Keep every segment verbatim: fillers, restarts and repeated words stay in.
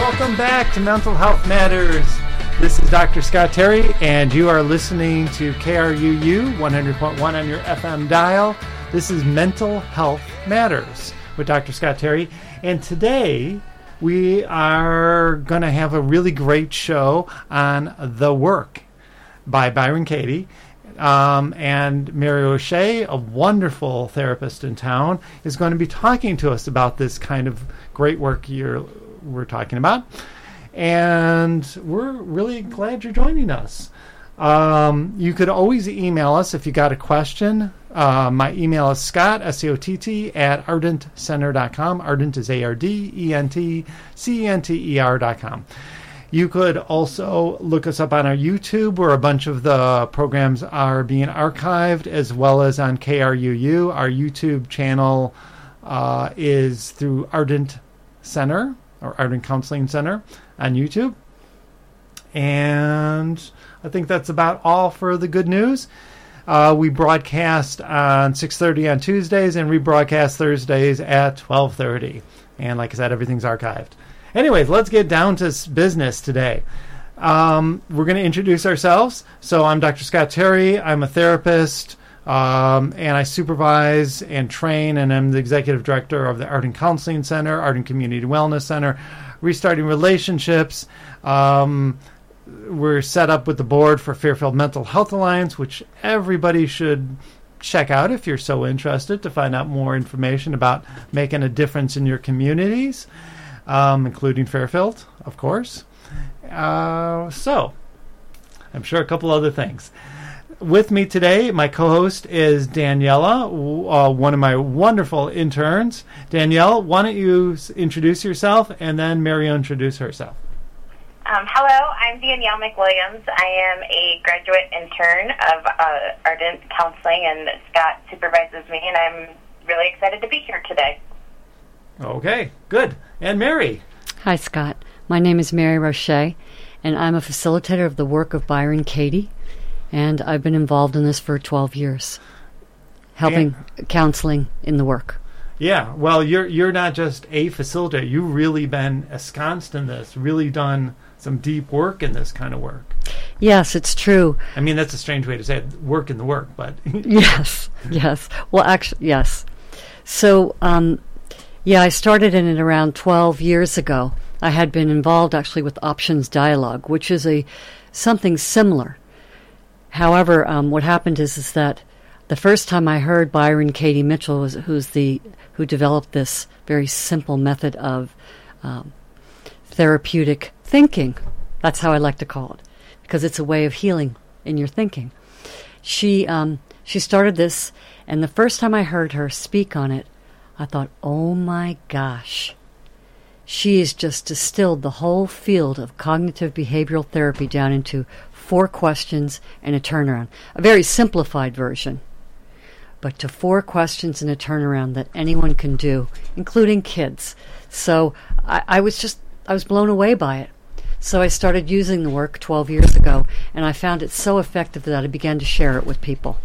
Welcome back to Mental Health Matters. This is Doctor Scott Terry, and you are listening to K R U U one hundred point one on your F M dial. This is Mental Health Matters with Doctor Scott Terry, and today we are going to have a really great show on The Work by Byron Katie. Um, and Mary O'Shea, a wonderful therapist in town, is going to be talking to us about this kind of great work you're, we're talking about. And we're really glad you're joining us. Um, you could always email us if you got a question. Uh, my email is Scott, S C O T T, at ardent center dot com. Ardent is A R D E N T C E N T E R dot com. You could also look us up on our YouTube, where a bunch of the programs are being archived, as well as on K R U U. Our YouTube channel uh, is through Ardent Center, or Ardent Counseling Center, on YouTube. And I think that's about all for the good news. Uh, we broadcast on six thirty on Tuesdays and rebroadcast Thursdays at twelve thirty. And like I said, everything's archived. Anyways, let's get down to business today. Um, we're going to introduce ourselves. So I'm Doctor Scott Terry. I'm a therapist, um, and I supervise and train, and I'm the executive director of the Ardent Counseling Center, Ardent Community Wellness Center, Restarting Relationships. Um, we're set up with the board for Fairfield Mental Health Alliance, which everybody should check out if you're so interested to find out more information about making a difference in your communities. Um, including Fairfield, of course. Uh, so, I'm sure a couple other things. With me today, my co-host is Daniela, uh, one of my wonderful interns. Danielle, why don't you s- introduce yourself, and then Mary will introduce herself. Um, hello, I'm Danielle McWilliams. I am a graduate intern of uh, Ardent Counseling, and Scott supervises me, and I'm really excited to be here today. Okay, good. And Mary. Hi, Scott. My name is Mary Roche, and I'm a facilitator of the work of Byron Katie, and I've been involved in this for twelve years, helping and, counseling in the work. Yeah, well, you're you're not just a facilitator. You've really been ensconced in this, really done some deep work in this kind of work. Yes, it's true. I mean, that's a strange way to say it, work in the work, but... yes, yes. Well, actually, yes. So, um... yeah, I started in it around twelve years ago. I had been involved actually with Options Dialogue, which is a something similar. However, um, what happened is is that the first time I heard Byron Katie Mitchell, was, who's the who developed this very simple method of um, therapeutic thinking. That's how I like to call it, because it's a way of healing in your thinking. She um, she started this, and the first time I heard her speak on it, I thought, oh my gosh, she has just distilled the whole field of cognitive behavioral therapy down into four questions and a turnaround. A very simplified version, but to four questions and a turnaround that anyone can do, including kids. So I, I was just, I was blown away by it. So I started using the work twelve years ago, and I found it so effective that I began to share it with people.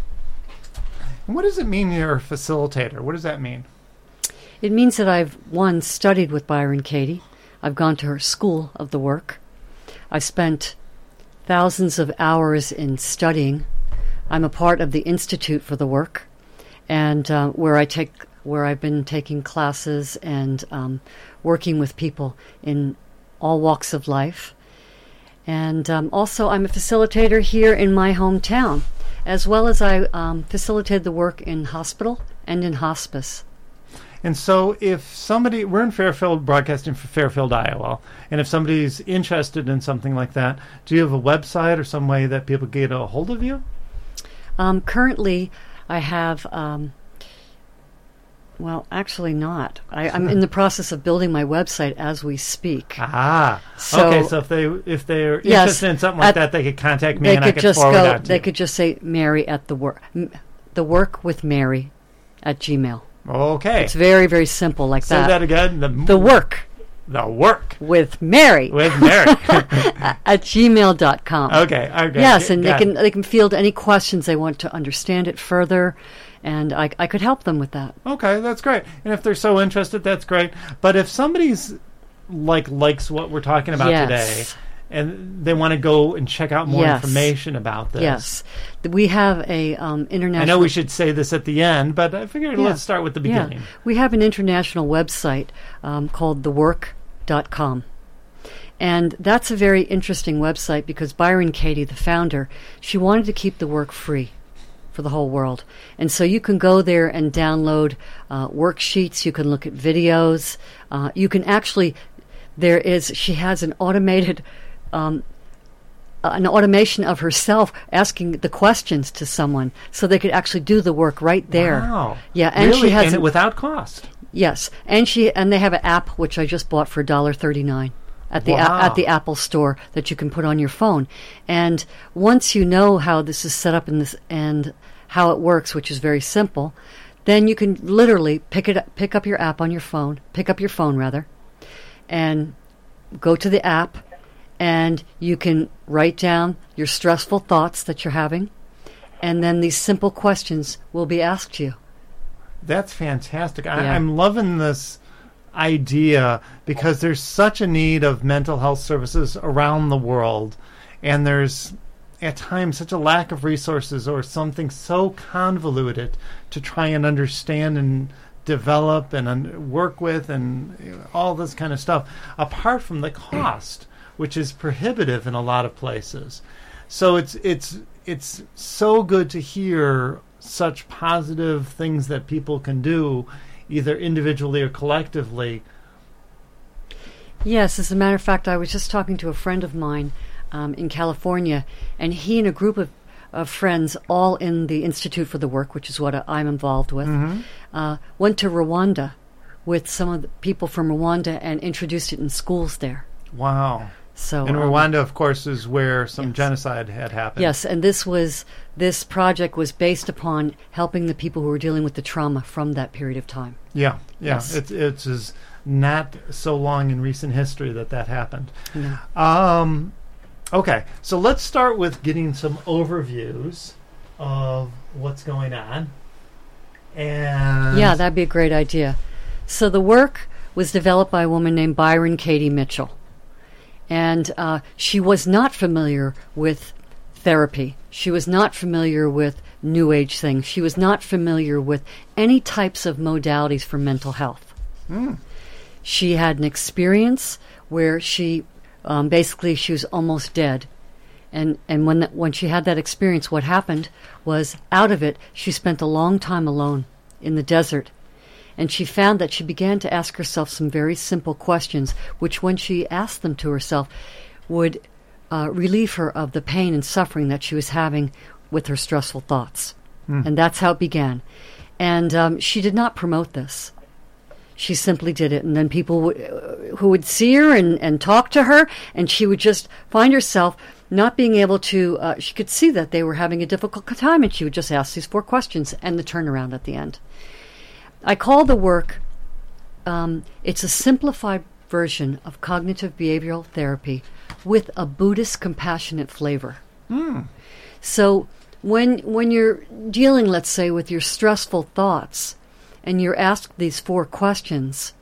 And what does it mean you're a facilitator? What does that mean? It means that I've, one, studied with Byron Katie. I've gone to her school of the work. I've spent thousands of hours in studying. I'm a part of the Institute for the Work, and uh, where I take, where I've been taking classes and um, working with people in all walks of life. And um, also, I'm a facilitator here in my hometown, as well as I um, facilitated the work in hospital and in hospice. And so if somebody, we're in Fairfield, broadcasting for Fairfield, Iowa, and if somebody's interested in something like that, do you have a website or some way that people get a hold of you? Um, currently, I have, um, well, actually not. I, I'm in the process of building my website as we speak. Ah, so, okay, so if, they, if they're yes, interested in something like at, that, they could contact me they and could I could just forward go, that to They you. could just say Mary at the work, the work with Mary at Gmail. Okay. It's very, very simple like Say that. Say that again. The, the work. The work. With Mary. With Mary. At gmail dot com. Okay. Okay. Yes, and Got they can it. they can field any questions they want to understand it further, and I, I could help them with that. Okay, that's great. And if they're so interested, that's great. But if somebody's like likes what we're talking about yes. today, and they want to go and check out more yes. information about this. Yes. We have a um, international... I know we should say this at the end, but I figured yeah. let's start with the beginning. Yeah. We have an international website um, called the work dot com. And that's a very interesting website because Byron Katie, the founder, she wanted to keep the work free for the whole world. And so you can go there and download uh, worksheets. You can look at videos. Uh, you can actually... There is... She has an automated... Um, an automation of herself asking the questions to someone so they could actually do the work right there. Wow. Yeah, and really? she has and a, without cost. Yes, and she and they have an app which I just bought for one dollar thirty-nine at the Wow. a, at the Apple Store that you can put on your phone. And once you know how this is set up in this and how it works, which is very simple, then you can literally pick it up, pick up your app on your phone, pick up your phone rather, and go to the app. And you can write down your stressful thoughts that you're having, and then these simple questions will be asked you. That's fantastic. I, Yeah. I'm loving this idea because there's such a need of mental health services around the world, and there's at times such a lack of resources or something so convoluted to try and understand and develop and un- work with and you know, all this kind of stuff, apart from the cost, which is prohibitive in a lot of places. So it's it's it's so good to hear such positive things that people can do, either individually or collectively. Yes, as a matter of fact, I was just talking to a friend of mine um, in California, and he and a group of, of friends, all in the Institute for the Work, which is what I, I'm involved with, Mm-hmm. uh, went to Rwanda with some of the people from Rwanda and introduced it in schools there. Wow. So And um, Rwanda, of course, is where some yes. genocide had happened. Yes, and this was this project was based upon helping the people who were dealing with the trauma from that period of time. Yeah, yeah. Yes. It's it's is not so long in recent history that that happened. No. Um, okay, so let's start with getting some overviews of what's going on. And Yeah, that'd be a great idea. So the work was developed by a woman named Byron Katie Mitchell. And uh, she was not familiar with therapy. She was not familiar with New Age things. She was not familiar with any types of modalities for mental health. Mm. She had an experience where she, um, basically, she was almost dead. And and when that, when she had that experience, what happened was, out of it, she spent a long time alone in the desert. And she found that she began to ask herself some very simple questions, which when she asked them to herself, would uh, relieve her of the pain and suffering that she was having with her stressful thoughts. Mm. And that's how it began. And um, she did not promote this. She simply did it. And then people w- uh, who would see her and, and talk to her, and she would just find herself not being able to, uh, she could see that they were having a difficult time, and she would just ask these four questions and the turnaround at the end. I call the work, um, it's a simplified version of cognitive behavioral therapy with a Buddhist compassionate flavor. Mm. So when when you're dealing, let's say, with your stressful thoughts, and you're asked these four questions,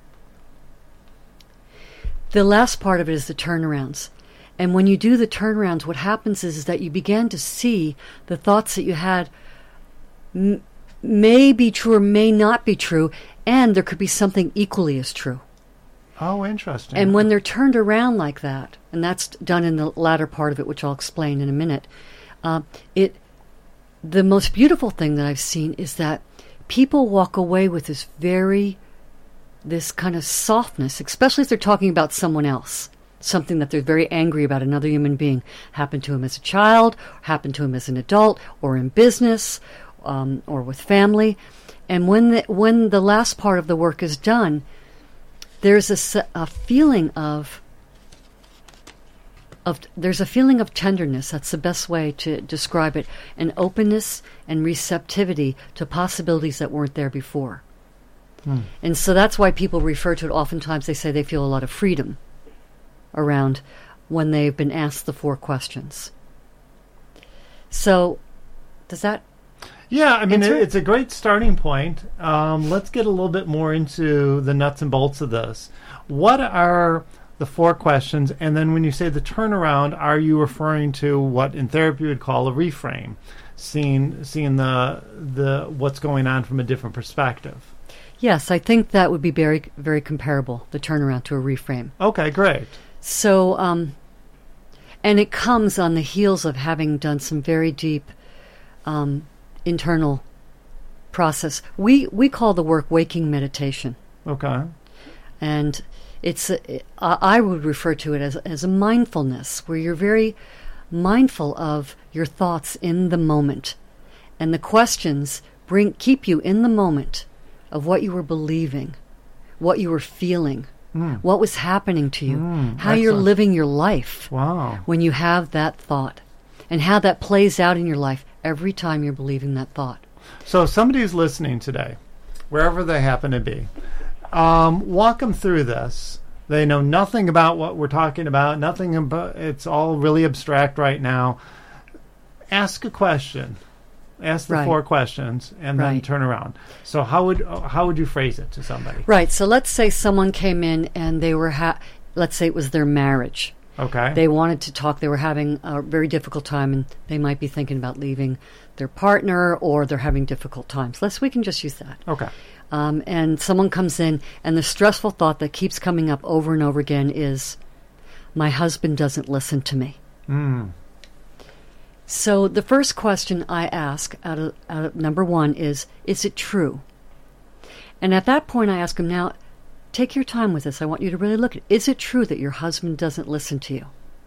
the last part of it is the turnarounds. And when you do the turnarounds, what happens is, is that you begin to see the thoughts that you had m- may be true or may not be true, and there could be something equally as true. Oh, interesting. And when they're turned around like that, and that's done in the latter part of it, which I'll explain in a minute, uh, it the most beautiful thing that I've seen is that people walk away with this very, this kind of softness, especially if they're talking about someone else, something that they're very angry about, another human being, happened to him as a child, happened to him as an adult, or in business, um, or with family. And when the, when the last part of the work is done, there's a, se- a feeling of, of there's a feeling of tenderness. That's the best way to describe it. An openness and receptivity to possibilities that weren't there before. Hmm. And so that's why people refer to it. Oftentimes they say they feel a lot of freedom around when they've been asked the four questions. So, does that Yeah, I mean, it, it. it's a great starting point. Um, let's get a little bit more into the nuts and bolts of this. What are the four questions? And then when you say the turnaround, are you referring to what in therapy we would call a reframe, seeing seeing the the what's going on from a different perspective? Yes, I think that would be very, very comparable, the turnaround to a reframe. Okay, great. So, um, and it comes on the heels of having done some very deep um, internal process. We we call the work waking meditation. Okay. And it's a, I would refer to it as as a mindfulness, where you're very mindful of your thoughts in the moment, and the questions bring keep you in the moment of what you were believing, what you were feeling, mm. what was happening to you, mm, how excellent. You're living your life. Wow. When you have that thought, and how that plays out in your life every time you're believing that thought. So if somebody's listening today, wherever they happen to be, um, walk them through this. They know nothing about what we're talking about, nothing about, it's all really abstract right now. Ask a question. Ask the right. four questions and then right. turn around. So how would how would you phrase it to somebody? Right. So let's say someone came in and they were, ha- let's say it was their marriage. Okay. They wanted to talk. They were having a very difficult time, and they might be thinking about leaving their partner, or they're having difficult times. Let's we can just use that. Okay. Um, and someone comes in, and the stressful thought that keeps coming up over and over again is, "My husband doesn't listen to me." Mm. So the first question I ask out of, out of number one is, is it true? And at that point I ask him, now, take your time with this. I want you to really look at it. Is it true that your husband doesn't listen to you?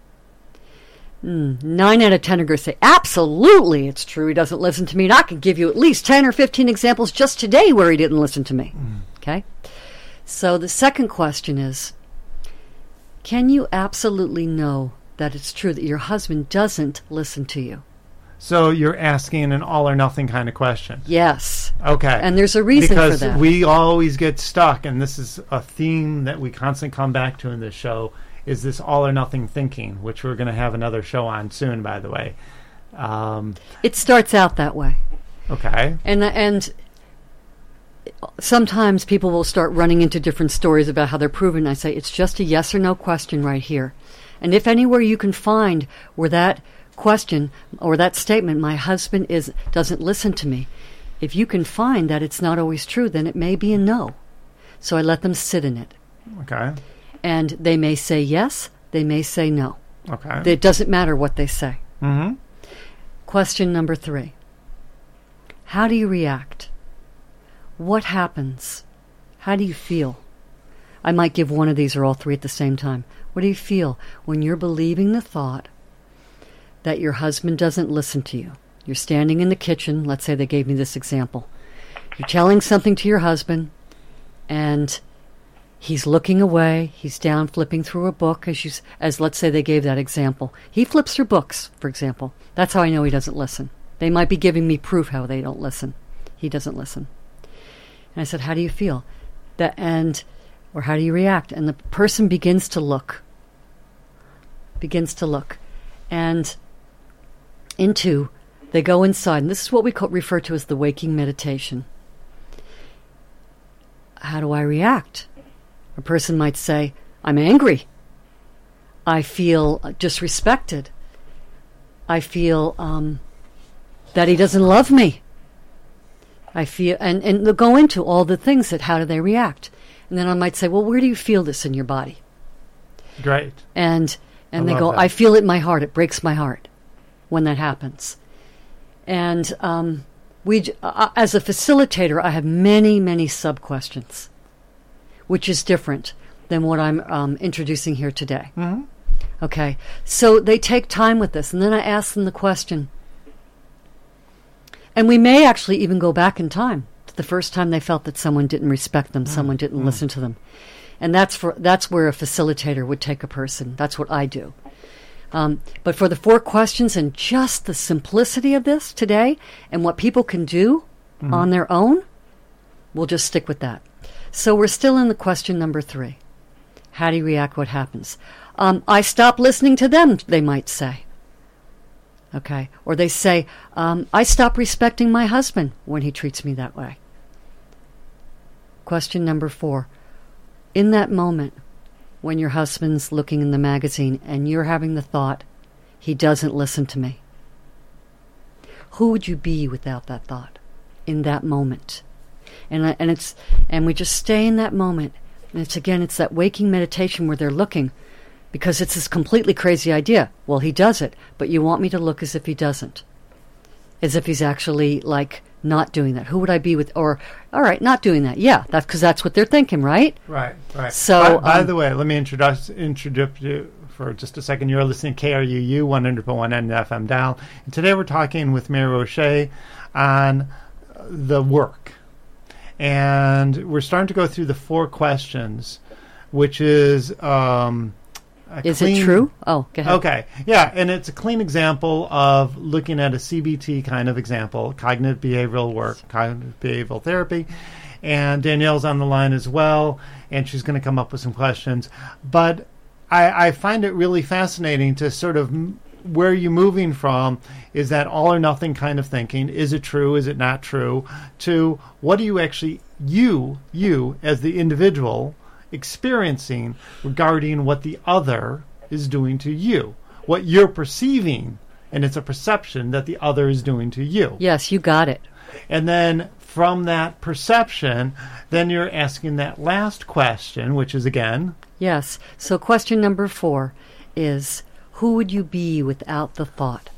Mm, nine out of ten are going to say, absolutely it's true he doesn't listen to me. And I can give you at least ten or fifteen examples just today where he didn't listen to me. Mm. Okay? So the second question is, can you absolutely know that it's true that your husband doesn't listen to you? So you're asking an all or nothing kind of question. Yes. Okay. And there's a reason because for that. Because we always get stuck, and this is a theme that we constantly come back to in this show, is this all or nothing thinking, which we're going to have another show on soon, by the way. Um, it starts out that way. Okay. And and sometimes people will start running into different stories about how they're proven. I say, it's just a yes or no question right here. And if anywhere you can find where that question or that statement, my husband is doesn't listen to me, if you can find that it's not always true, then it may be a no. So I let them sit in it. Okay. And they may say yes, they may say no. Okay. It doesn't matter what they say. Mm-hmm. Question number three. How do you react? What happens? How do you feel? I might give one of these or all three at the same time. What do you feel when you're believing the thought that your husband doesn't listen to you? You're standing in the kitchen. Let's say they gave me this example. You're telling something to your husband, and he's looking away. He's down flipping through a book, as you, as let's say they gave that example. He flips through books, for example. That's how I know he doesn't listen. They might be giving me proof how they don't listen. He doesn't listen. And I said, how do you feel? That and... Or how do you react? And the person begins to look. Begins to look. And into, they go inside. And this is what we call, refer to as the waking meditation. How do I react? A person might say, I'm angry. I feel disrespected. I feel um, that he doesn't love me. I feel, and, and they'll go into all the things that, how do they react? And then I might say, well, where do you feel this in your body? Great. And and I they go, that. I feel it in my heart. It breaks my heart when that happens. And um, we, uh, as a facilitator, I have many, many sub-questions, which is different than what I'm um, introducing here today. Mm-hmm. Okay. So they take time with this. And then I ask them the question. And we may actually even go back in time. The first time they felt that someone didn't respect them, mm, someone didn't mm. listen to them. And that's for that's where a facilitator would take a person. That's what I do. Um, but for the four questions and just the simplicity of this today and what people can do mm. on their own, we'll just stick with that. So we're still in the question number three. How do you react? What happens? Um, I stop listening to them, they might say. Okay. Or they say, um, I stop respecting my husband when he treats me that way. Question number four. In that moment, when your husband's looking in the magazine and you're having the thought, he doesn't listen to me, who would you be without that thought in that moment? And I- and it's and we just stay in that moment. And it's again, it's that waking meditation where they're looking, because it's this completely crazy idea. Well, he does it, but you want me to look as if he doesn't, as if he's actually like not doing that. Who would I be with? Or, all right, not doing that. Yeah, that's because that's what they're thinking, right? Right, right. So, by, by um, the way, let me introduce introduce you for just a second. You're listening to K R U U one hundred point one on the F M dial. And today we're talking with Mary Roche on the work. And we're starting to go through the four questions, which is... Um, Is clean, it true? Oh, go ahead. Okay. Yeah, and it's a clean example of looking at a C B T kind of example, cognitive behavioral work, cognitive behavioral therapy. And Danielle's on the line as well, and she's going to come up with some questions. But I, I find it really fascinating to sort of m- where you're moving from is that all or nothing kind of thinking. Is it true? Is it not true? To what do you actually, you, you as the individual, experiencing regarding what the other is doing to you, what you're perceiving, and it's a perception that the other is doing to you. Yes, you got it. And then from that perception, then you're asking that last question, which is again... Yes. So question number four is, who would you be without the thought?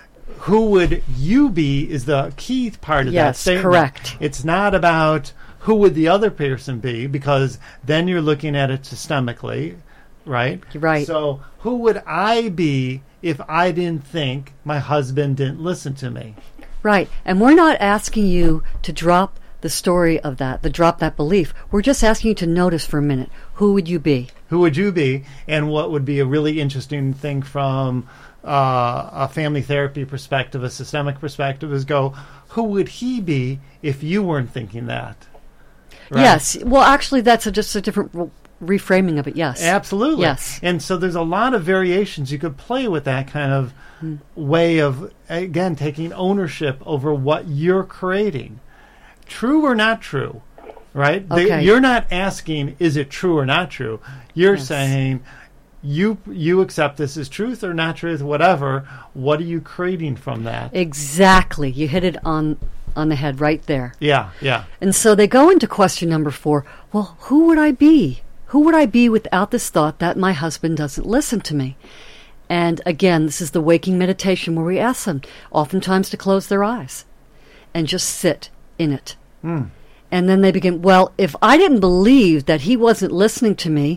Who would you be is the key part of that Yes, statement. correct. It's not about who would the other person be, because then you're looking at it systemically, right? Right. So who would I be if I didn't think my husband didn't listen to me? Right. And we're not asking you to drop the story of that, to drop that belief. We're just asking you to notice for a minute, who would you be? Who would you be? And what would be a really interesting thing from uh, a family therapy perspective, a systemic perspective, is go, who would he be if you weren't thinking that? Right? Yes. Well, actually, that's a, just a different re- reframing of it. Yes. Absolutely. Yes. And so there's a lot of variations you could play with that kind of mm. way of, again, taking ownership over what you're creating. True or not true, right? Okay. They, you're not asking, is it true or not true? You're yes. saying, you you accept this as truth or not truth, whatever. What are you creating from that? Exactly. You hit it on on the head right there. Yeah, yeah. And so they go into question number four. Well, who would I be? Who would I be without this thought that my husband doesn't listen to me? And again, this is the waking meditation where we ask them oftentimes to close their eyes and just sit in it. Mm. And then they begin, well, if I didn't believe that he wasn't listening to me,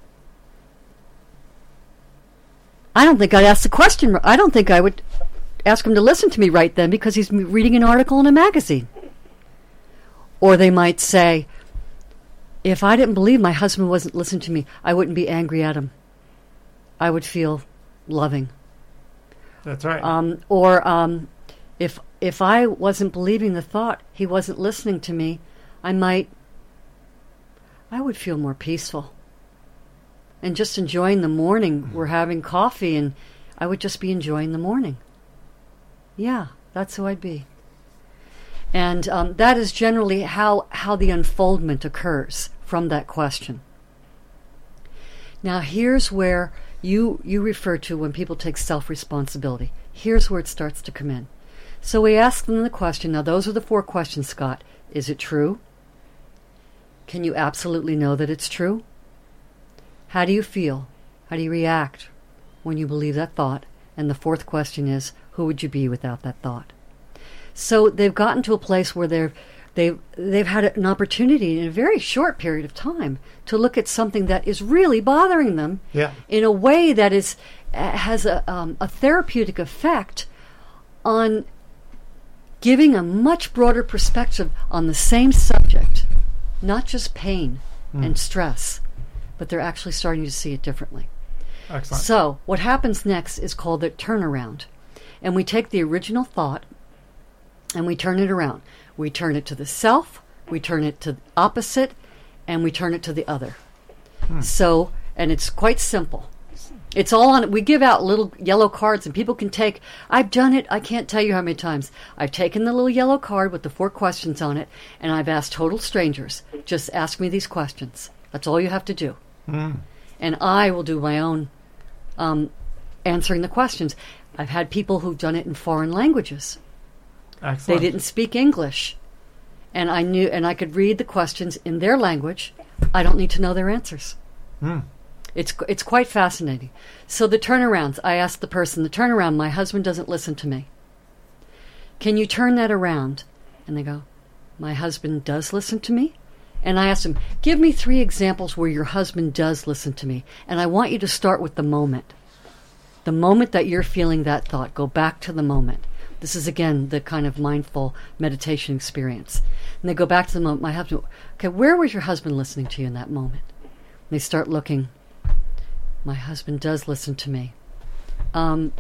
I don't think I'd ask the question. I don't think I would ask him to listen to me right then because he's reading an article in a magazine. Or they might say, if I didn't believe my husband wasn't listening to me, I wouldn't be angry at him. I would feel loving. That's right. Um, or um, if if I wasn't believing the thought he wasn't listening to me, I might, I would feel more peaceful. And just enjoying the morning. We're having coffee, and I would just be enjoying the morning. Yeah, that's who I'd be. And um, that is generally how, how the unfoldment occurs from that question. Now, here's where you, you refer to when people take self-responsibility. Here's where it starts to come in. So we ask them the question. Now, those are the four questions, Scott. Is it true? Can you absolutely know that it's true? How do you feel? How do you react when you believe that thought? And the fourth question is, who would you be without that thought? So they've gotten to a place where they're, they've, they've had an opportunity in a very short period of time to look at something that is really bothering them yeah. in a way that is has a, um, a therapeutic effect on giving a much broader perspective on the same subject, not just pain mm. and stress, but they're actually starting to see it differently. Excellent. So what happens next is called the turnaround. And we take the original thought and we turn it around. We turn it to the self, we turn it to the opposite, and we turn it to the other. Hmm. So, and it's quite simple. It's all on. We give out little yellow cards, and people can take. I've done it. I can't tell you how many times I've taken the little yellow card with the four questions on it, and I've asked total strangers, just ask me these questions. That's all you have to do, Mm. and I will do my own um, answering the questions. I've had people who've done it in foreign languages. Excellent. They didn't speak English, and I knew, and I could read the questions in their language. I don't need to know their answers. Mm. It's it's quite fascinating. So the turnarounds, I asked the person, the turnaround, my husband doesn't listen to me. Can you turn that around? And they go, my husband does listen to me? And I asked them, give me three examples where your husband does listen to me. And I want you to start with the moment. The moment that you're feeling that thought. Go back to the moment. This is, again, the kind of mindful meditation experience. And they go back to the moment. My husband, okay, where was your husband listening to you in that moment? And they start looking. My husband does listen to me. Um,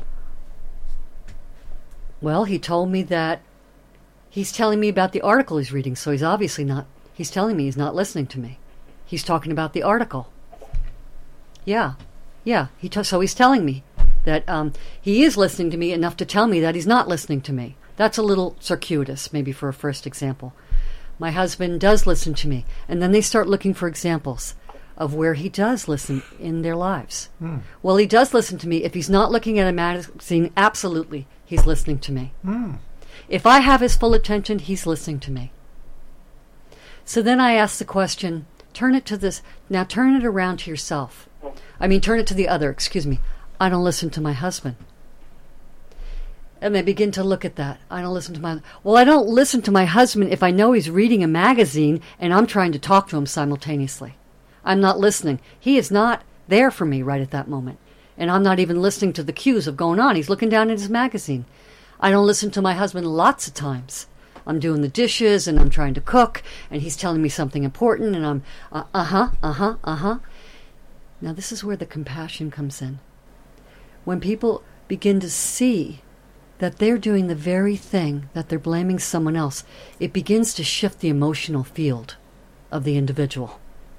well, he told me that he's telling me about the article he's reading, so he's obviously not, he's telling me he's not listening to me. He's talking about the article. Yeah, yeah, he t- so he's telling me that um, he is listening to me enough to tell me that he's not listening to me. That's a little circuitous, maybe for a first example. My husband does listen to me. And then they start looking for examples of where he does listen in their lives. Mm. Well, he does listen to me. If he's not looking at a magazine, absolutely, he's listening to me. Mm. If I have his full attention, he's listening to me. So then I ask the question, turn it to this, now turn it around to yourself. I mean, turn it to the other, excuse me. I don't listen to my husband. And they begin to look at that. I don't listen to my, well, I don't listen to my husband if I know he's reading a magazine and I'm trying to talk to him simultaneously. I'm not listening. He is not there for me right at that moment. And I'm not even listening to the cues of going on. He's looking down at his magazine. I don't listen to my husband lots of times. I'm doing the dishes and I'm trying to cook and he's telling me something important and I'm, uh, uh-huh, uh-huh, uh-huh. Now this is where the compassion comes in. When people begin to see that they're doing the very thing that they're blaming someone else, it begins to shift the emotional field of the individual.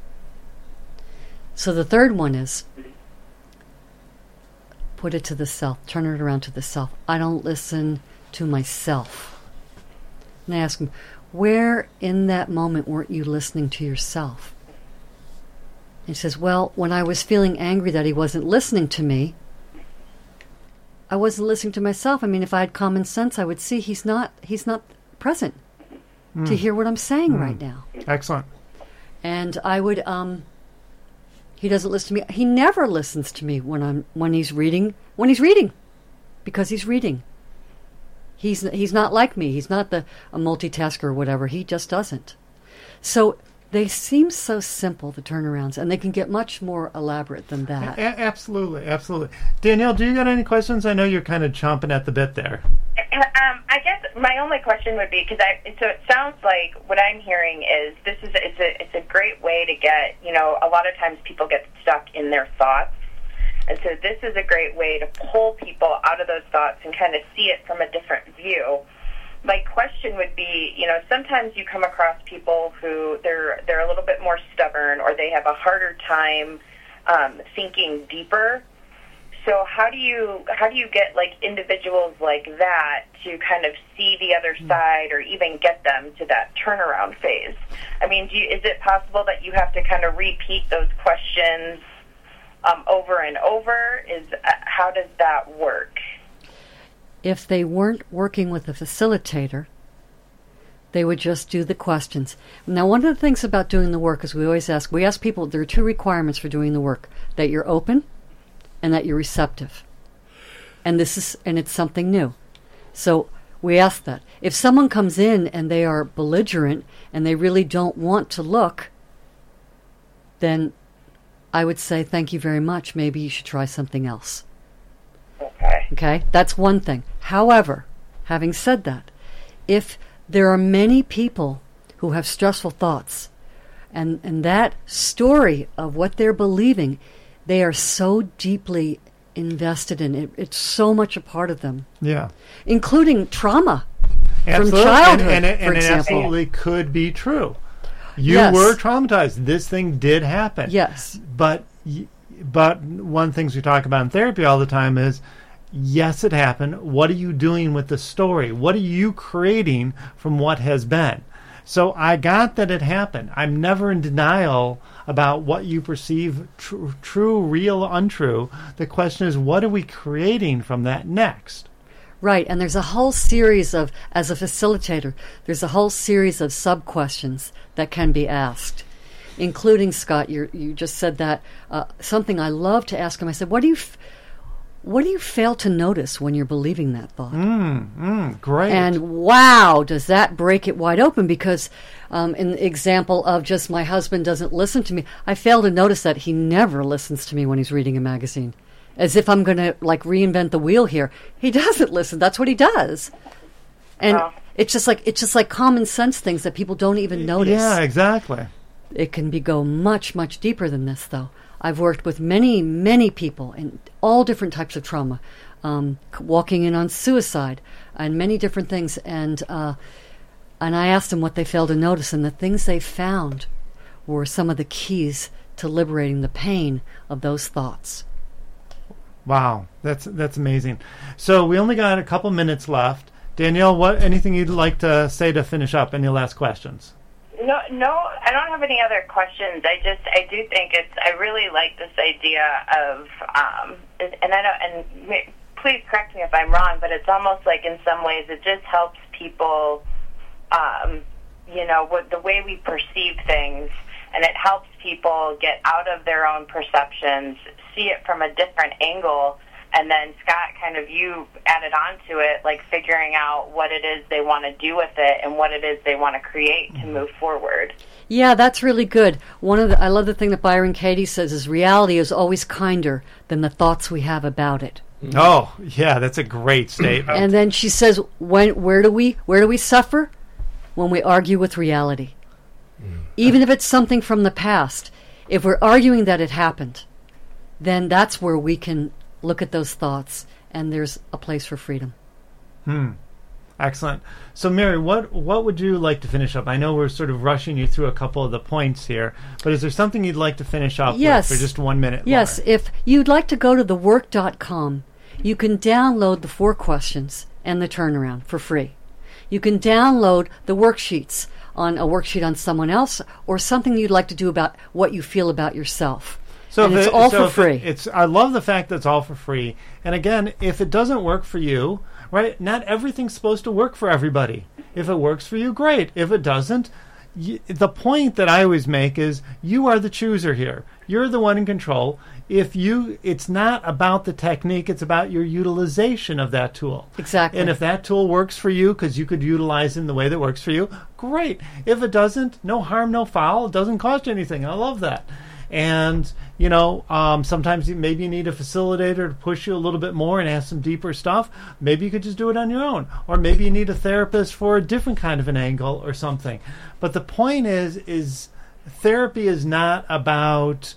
So the third one is, put it to the self, turn it around to the self. I don't listen to myself. And I ask him, where in that moment weren't you listening to yourself? And he says, well, when I was feeling angry that he wasn't listening to me, I wasn't listening to myself. I mean, if I had common sense, I would see he's not he's not present mm. to hear what I'm saying mm. right now. Excellent. And I would... um. He doesn't listen to me. He never listens to me when I'm when he's reading. When he's reading, because he's reading. He's he's not like me. He's not the a multitasker or whatever. He just doesn't. So they seem so simple, the turnarounds, and they can get much more elaborate than that. A- absolutely, absolutely. Danielle, do you got any questions? I know you're kind of chomping at the bit there. Um, I guess my only question would be, because I so it sounds like what I'm hearing is this is it's a it's a great way to get, you know, a lot of times people get stuck in their thoughts, and so this is a great way to pull people out of those thoughts and kind of see it from a different view. My question would be, you know, sometimes you come across people who they're they're a little bit more stubborn, or they have a harder time um, thinking deeper. So how do you how do you get like individuals like that to kind of see the other side, or even get them to that turnaround phase? I mean, do you, is it possible that you have to kind of repeat those questions um, over and over? Is uh, how does that work? If they weren't working with a facilitator, they would just do the questions. Now, one of the things about doing the work is we always ask, we ask people, there are two requirements for doing the work, that you're open and that you're receptive. And this is, and it's something new. So we ask that. If someone comes in and they are belligerent and they really don't want to look, then I would say, thank you very much. Maybe you should try something else. Okay. Okay, that's one thing. However, having said that, if there are many people who have stressful thoughts, and, and that story of what they're believing, they are so deeply invested in it. It's so much a part of them. Yeah. Including trauma absolutely. from childhood, and, and, it, for and it example. absolutely could be true. You Yes. were traumatized. This thing did happen. Yes. But y- but one of the things we talk about in therapy all the time is, yes, it happened. What are you doing with the story? What are you creating from what has been? So I got that it happened. I'm never in denial about what you perceive tr- true, real, untrue. The question is, what are we creating from that next? Right, and there's a whole series of, as a facilitator, there's a whole series of sub-questions that can be asked, including, Scott, you you just said that, uh, something I love to ask him. I said, what do you... F- What do you fail to notice when you're believing that thought? Mm, mm, great. And wow, does that break it wide open? Because um, in the example of just my husband doesn't listen to me, I fail to notice that he never listens to me when he's reading a magazine. As if I'm going to like reinvent the wheel here. He doesn't listen. That's what he does. And oh. it's just like it's just like common sense things that people don't even notice. Yeah, exactly. It can be go much, much deeper than this, though. I've worked with many, many people in all different types of trauma, um, walking in on suicide and many different things. And uh, and I asked them what they failed to notice, and the things they found were some of the keys to liberating the pain of those thoughts. Wow, that's that's amazing. So we only got a couple minutes left. Danielle, what anything you'd like to say to finish up? Any last questions? No, no, I don't have any other questions. I just, I do think it's, I really like this idea of, um, and I don't, and please correct me if I'm wrong, but it's almost like in some ways it just helps people, um, you know, with the way we perceive things, and it helps people get out of their own perceptions, see it from a different angle. And then, Scott, kind of you added on to it, like figuring out what it is they want to do with it and what it is they want to create to move forward. Yeah, that's really good. One of the, I love the thing that Byron Katie says is reality is always kinder than the thoughts we have about it. Oh, yeah, that's a great statement. And then she says, when, where do we where do we suffer? When we argue with reality. Mm. Even if it's something from the past, if we're arguing that it happened, then that's where we can look at those thoughts, and there's a place for freedom. Hmm. Excellent. So, Mary, what what would you like to finish up? I know we're sort of rushing you through a couple of the points here, but is there something you'd like to finish up yes. with for just one minute? Yes. Laura? If you'd like to go to the work dot com, you can download the four questions and the turnaround for free. You can download the worksheets on a worksheet on someone else or something you'd like to do about what you feel about yourself. So and it's it, all so for free. It, it's I love the fact that it's all for free. And again, if it doesn't work for you, right? Not everything's supposed to work for everybody. If it works for you, great. If it doesn't, y- the point that I always make is you are the chooser here. You're the one in control. If you, it's not about the technique, it's about your utilization of that tool. Exactly. And if that tool works for you because you could utilize it in the way that works for you, great. If it doesn't, no harm, no foul. It doesn't cost you anything. I love that. And, you know, um, sometimes you, maybe you need a facilitator to push you a little bit more and ask some deeper stuff. Maybe you could just do it on your own. Or maybe you need a therapist for a different kind of an angle or something. But the point is, is therapy is not about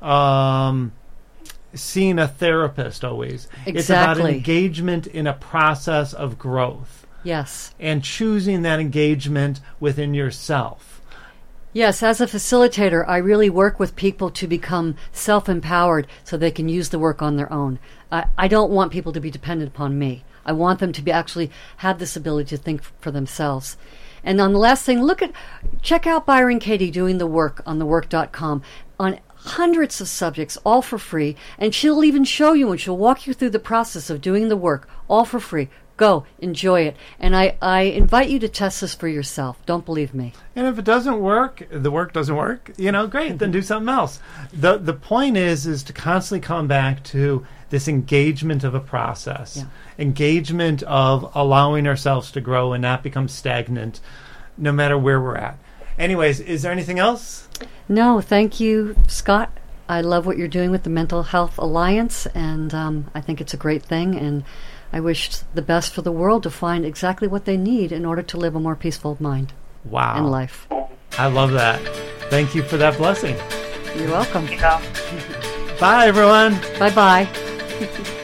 um, seeing a therapist always. Exactly. It's about an engagement in a process of growth. Yes. And choosing that engagement within yourself. Yes, as a facilitator, I really work with people to become self-empowered so they can use the work on their own. I, I don't want people to be dependent upon me. I want them to be actually have this ability to think f- for themselves. And on the last thing, look at, check out Byron Katie doing the work on the work dot com on hundreds of subjects, all for free. And she'll even show you and she'll walk you through the process of doing the work, all for free. Go, enjoy it. And I, I invite you to test this for yourself. Don't believe me. And if it doesn't work, the work doesn't work, you know, great, mm-hmm. then do something else. The the point is is to constantly come back to this engagement of a process. Yeah. Engagement of allowing ourselves to grow and not become stagnant no matter where we're at. Anyways, is there anything else? No, thank you, Scott. I love what you're doing with the Mental Health Alliance, and um, I think it's a great thing, and I wish the best for the world to find exactly what they need in order to live a more peaceful mind. Wow. And life. I love that. Thank you for that blessing. You're welcome. You go. Bye, everyone. Bye-bye.